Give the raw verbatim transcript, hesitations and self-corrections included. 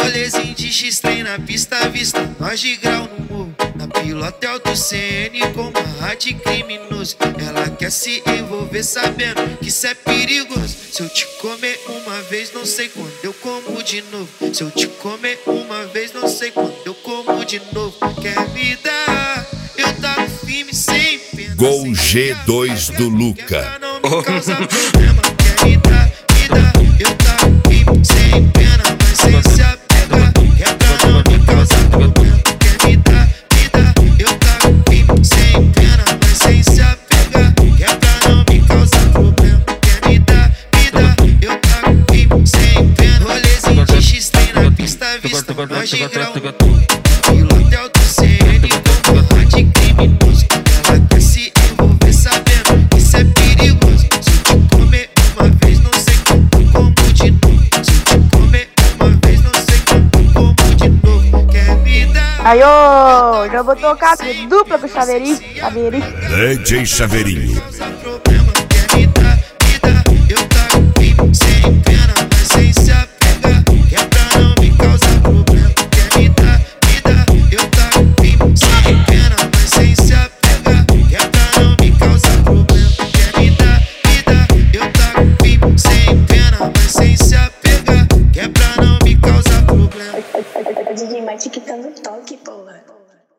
Rolezinho de X-Trem na pista à vista, nós de grau no morro. Na pilota alto C N com uma de criminoso. Ela quer se envolver sabendo que isso é perigoso. Se eu te comer uma vez, não sei quando eu como de novo. Se eu te comer uma vez, não sei quando eu como de novo. Quer me dar, eu tá no filme sem pena. Gol G dois do Luca. Não me causa problema. Quer me dar, me dar, eu tá no filme sem pena, mas sem se apegar. É pra não me causar problema. Quer me dar, me dar, eu tá no filme sem pena, mas sem se apegar. É pra não me causar problema. Quer me dar, me dar, eu tá no filme sem pena. Rolezinho de X-Trem na pista à vista, nós de grau no morro. Pilote alto C N com uma de criminoso. Ela quer se envolver sabendo que isso é perigoso. Se eu te comer uma vez, não sei como, como de novo. Se eu te comer uma vez, não sei como, como de novo. Quer me dar? Aí, ô, já vou tocar dupla pro Chaveirinho. Chaveirinho. D J Chaveirinho. Causa problema. Quer me dar, me dar, eu tá comigo sem pena, mas sem se apegar. É pra não me causar problema. Quer me dar, me dar, eu tá comigo sem pena, mas sem se apegar. É pra não me causar problema. Quer me dar, me dar, eu tá comigo sem pena, mas sem se apegar. É pra não me causar problema. D J Mate que tá no toque, porra.